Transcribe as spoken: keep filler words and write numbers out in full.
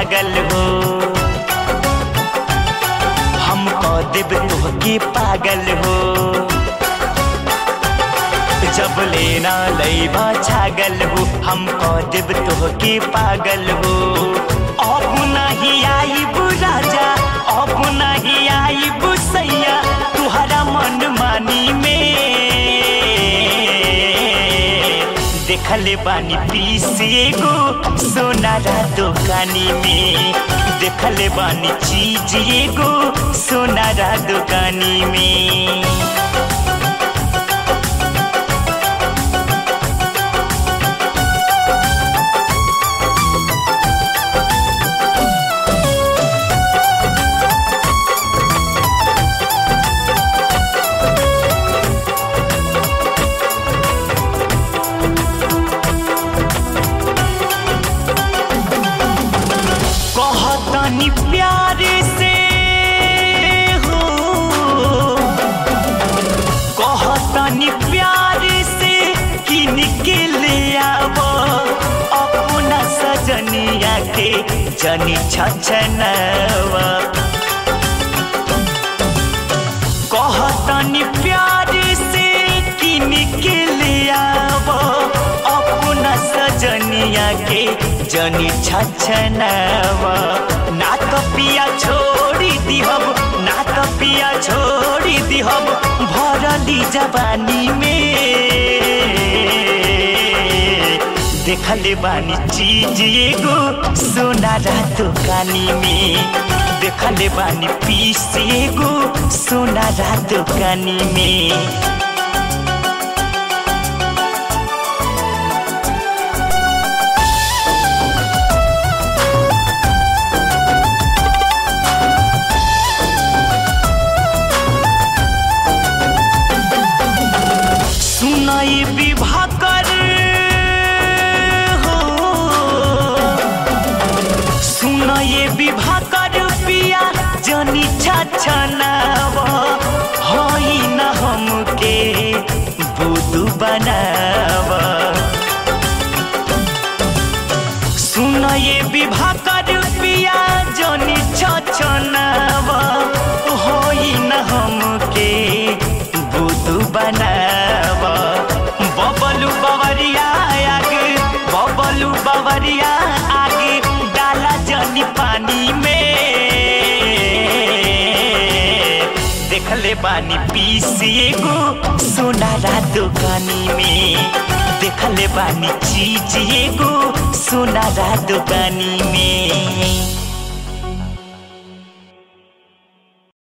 छागल हो हम कह देब तोहके पागल हो जब लेना लैबा छागल हो हम कह देब तोहके पागल हो अब नहीं आईब राजा अब नहीं आईब सैया तुहरा मन मानी में देखले बानी पीस एगो सोनारा दुकानी में देखले बानी चीज एगो सोनारा दुकानी में कहतनी प्यार से हो कहतनी प्यार से किन के ले आव अपना सजनिया के जनी छछनवा कहतनी प्यार से किन के ले आव अपना सजनिया के जनी छछनवा ना तो पिया छोड़ी दिहब ना तो पिया छोड़ी दिहब भरली जवानी में देखले बानी चीज एगो सोनारा दुकानी में देखले बानी पीस एगो सोनारा दुकानी में सुनाई विवाह कर हो सुनाई विवाह कर पिया जनी छछनावा होई न हमके बुदू बनावा सुनाई विवाह कर पिया जनी छछनावा होई न हमके बुदू बनावा बबलू बवरिया आगे बबलू बवरिया आगे डाला जनी पानी में देखले बानी पीस एगो सोनारा दुकानी में देखले बानी चीज एगो सोनारा दुकानी में।